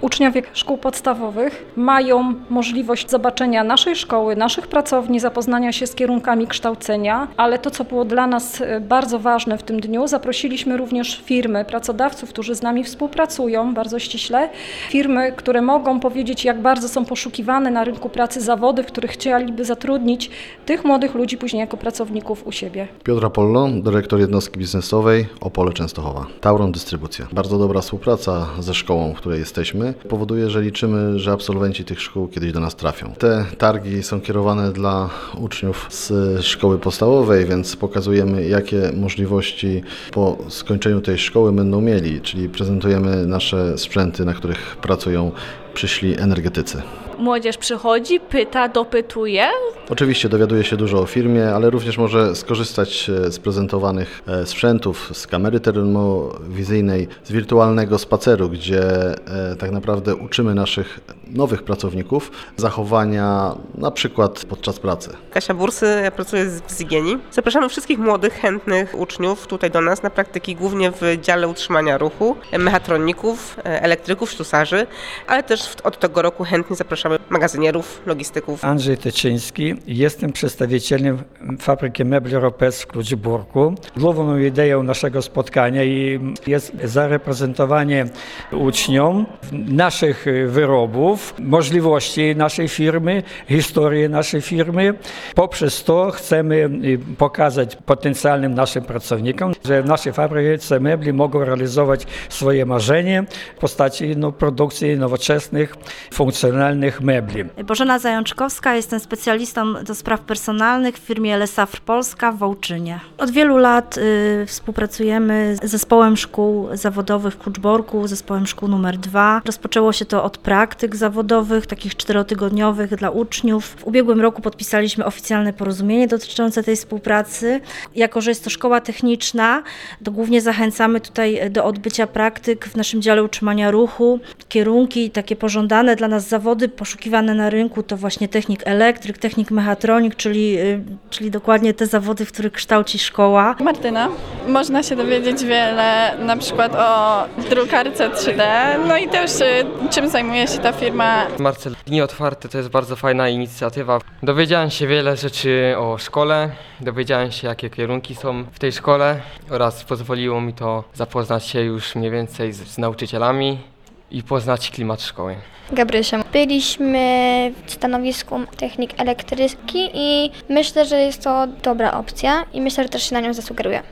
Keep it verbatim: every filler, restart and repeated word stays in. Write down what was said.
Uczniowie szkół podstawowych mają możliwość zobaczenia naszej szkoły, naszych pracowni, zapoznania się z kierunkami kształcenia, ale to, co było dla nas bardzo ważne w tym dniu, zaprosiliśmy również firmy, pracodawców, którzy z nami współpracują bardzo ściśle, firmy, które mogą powiedzieć, jak bardzo są poszukiwane na rynku pracy zawody, w których chcieliby zatrudnić tych młodych ludzi później jako pracowników u siebie. Piotr Apollo, dyrektor jednostki biznesowej Opole Częstochowa. Tauron Dystrybucja. Bardzo dobra współpraca ze szkołą, w której jesteśmy, powoduje, że liczymy, że absolwenci tych szkół kiedyś do nas trafią. Te targi są kierowane dla uczniów z szkoły podstawowej, więc pokazujemy, jakie możliwości po skończeniu tej szkoły będą mieli, czyli prezentujemy nasze sprzęty, na których pracują przyszli energetycy. Młodzież przychodzi, pyta, dopytuje. Oczywiście dowiaduje się dużo o firmie, ale również może skorzystać z prezentowanych sprzętów, z kamery termowizyjnej, z wirtualnego spaceru, gdzie tak naprawdę uczymy naszych nowych pracowników zachowania na przykład podczas pracy. Kasia Bursy, ja pracuję w Zygieni. Zapraszamy wszystkich młodych, chętnych uczniów tutaj do nas na praktyki, głównie w dziale utrzymania ruchu, mechatroników, elektryków, ślusarzy, ale też od tego roku chętnie zapraszamy magazynierów, logistyków. Andrzej Tyczyński, jestem przedstawicielem fabryki mebli Ropec w Kluczborku. Główną ideą naszego spotkania jest zareprezentowanie uczniom naszych wyrobów, możliwości naszej firmy, historii naszej firmy. Poprzez to chcemy pokazać potencjalnym naszym pracownikom, że w naszej fabryce mebli mogą realizować swoje marzenie w postaci no, produkcji nowoczesnych, funkcjonalnych mebli. Bożena Zajączkowska, jestem specjalistą do spraw personalnych w firmie Lesafr Polska w Wołczynie. Od wielu lat y, współpracujemy z zespołem szkół zawodowych w Kluczborku, zespołem szkół numer dwa. Rozpoczęło się to od praktyk zawodowych, takich czterotygodniowych dla uczniów. W ubiegłym roku podpisaliśmy oficjalne porozumienie dotyczące tej współpracy. Jako że jest to szkoła techniczna, to głównie zachęcamy tutaj do odbycia praktyk w naszym dziale utrzymania ruchu. Kierunki takie pożądane dla nas zawody, poszukiwane na rynku to właśnie technik elektryk, technik mechatronik, czyli, czyli dokładnie te zawody, w których kształci szkoła. Martyna. Można się dowiedzieć wiele na przykład o drukarce trzy D, no i też czym zajmuje się ta firma. Marcel, Dni Otwarte to jest bardzo fajna inicjatywa. Dowiedziałem się wiele rzeczy o szkole, dowiedziałem się, jakie kierunki są w tej szkole oraz pozwoliło mi to zapoznać się już mniej więcej z, z nauczycielami i poznać klimat szkoły. Gabrysia. Byliśmy w stanowisku technik elektryki i myślę, że jest to dobra opcja i myślę, że też się na nią zasugeruje.